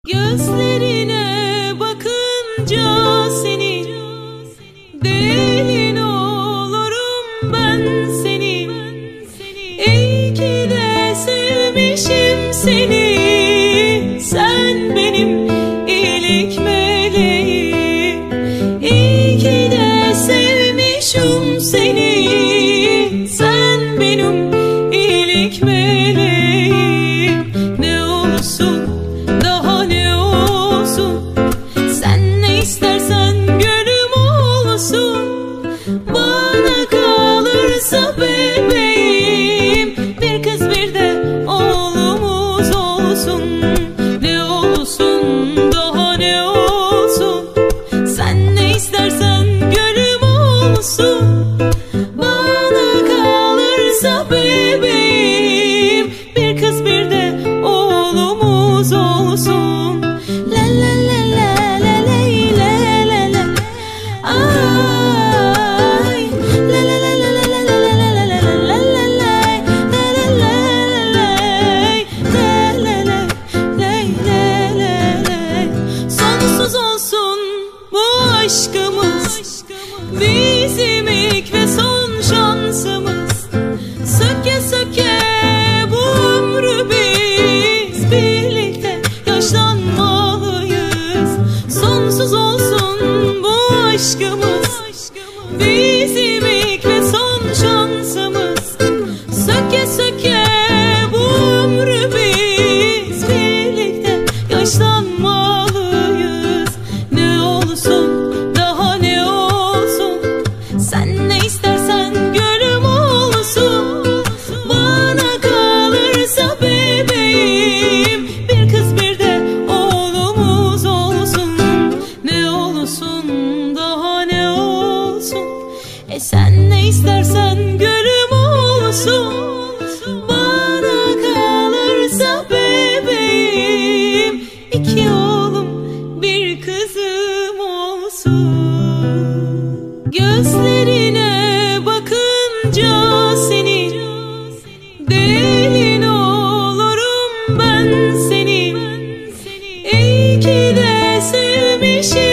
Gözlerine bakınca senin, delin olurum ben senin. İyi ki de sevmişim seni, sen benim iyilik meleğim. İyi ki de sevmişim seni, sen benim iyilik meleğim. Ne olursun daha ne olsun, sen ne istersen gönlüm olsun. Bana kalırsa bebeğim, bir kız bir de oğlumuz olsun. Ne olsun daha ne olsun, sen ne istersen gönlüm olsun. Bana kalırsa bebeğim, bir kız bir de oğlumuz olsun. La la la la la la la la la. Ay la la la la la la la la la la la la la. Sonsuz olsun bu aşkımız, bizim ilk ve son şansımız. Söke söke bu ömrü biz birlikte yaşlanmalıyız. Sonsuz olsun bu aşkımız, bizim ilk ve son şansımız. Söke söke bu ömrü biz birlikte yaşlanmalıyız. Ne olsun daha ne olsun, sen ne istersen gönlüm olsun. Bana kalırsa bebeğim, bir kız bir de oğlumuz olsun. Ne olsun daha ne olsun, sen ne istersen gönlüm olsun. Bana kalırsa bebeğim, iki oğlum bir kızım olsun. Gözlerine bakınca senin, delin olurum ben senin. İyi ki de sevmişim